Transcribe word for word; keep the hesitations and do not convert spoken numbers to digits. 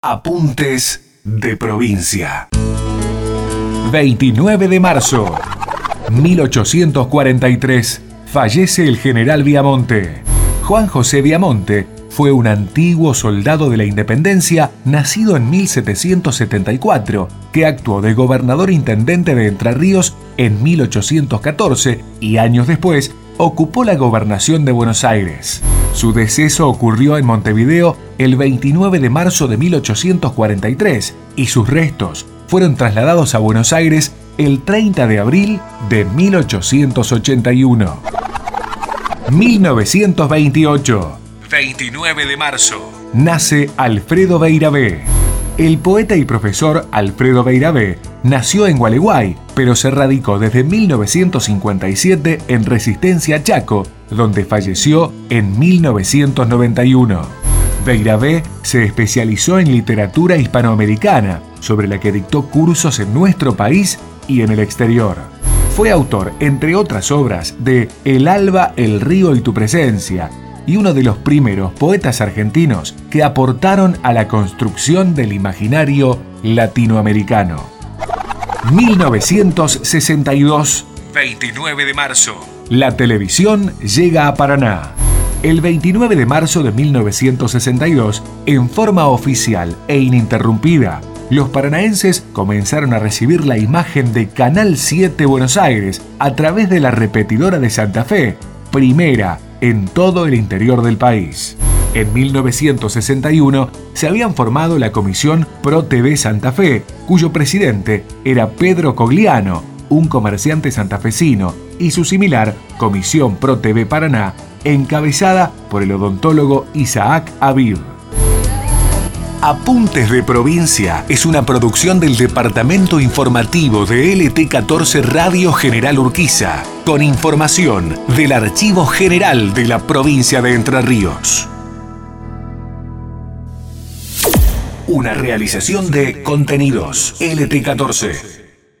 Apuntes de provincia. veintinueve de marzo, mil ochocientos cuarenta y tres, fallece el general Viamonte. Juan José Viamonte fue un antiguo soldado de la Independencia nacido en mil setecientos setenta y cuatro, que actuó de gobernador intendente de Entre Ríos en mil ochocientos catorce y años después ocupó la gobernación de Buenos Aires. Su deceso ocurrió en Montevideo el veintinueve de marzo de mil ochocientos cuarenta y tres y sus restos fueron trasladados a Buenos Aires el treinta de abril de mil ochocientos ochenta y uno. mil novecientos veintiocho, veintinueve de marzo, nace Alfredo Beiravé. El poeta y profesor Alfredo Beiravé nació en Gualeguay, pero se radicó desde mil novecientos cincuenta y siete en Resistencia, Chaco, donde falleció en mil novecientos noventa y uno. Beiravé se especializó en literatura hispanoamericana, sobre la que dictó cursos en nuestro país y en el exterior. Fue autor, entre otras obras, de El alba, el río y tu presencia, y uno de los primeros poetas argentinos que aportaron a la construcción del imaginario latinoamericano. mil novecientos sesenta y dos, veintinueve de marzo. La televisión llega a Paraná. El veintinueve de marzo de mil novecientos sesenta y dos, en forma oficial e ininterrumpida, los paranaenses comenzaron a recibir la imagen de Canal siete Buenos Aires a través de la repetidora de Santa Fe, primera en todo el interior del país. En mil novecientos sesenta y uno se habían formado la Comisión Pro T V Santa Fe, cuyo presidente era Pedro Cogliano, un comerciante santafesino, y su similar Comisión Pro T V Paraná, encabezada por el odontólogo Isaac Aviv. Apuntes de Provincia es una producción del Departamento Informativo de L T catorce Radio General Urquiza, con información del Archivo General de la Provincia de Entre Ríos. Una realización de Contenidos L T catorce.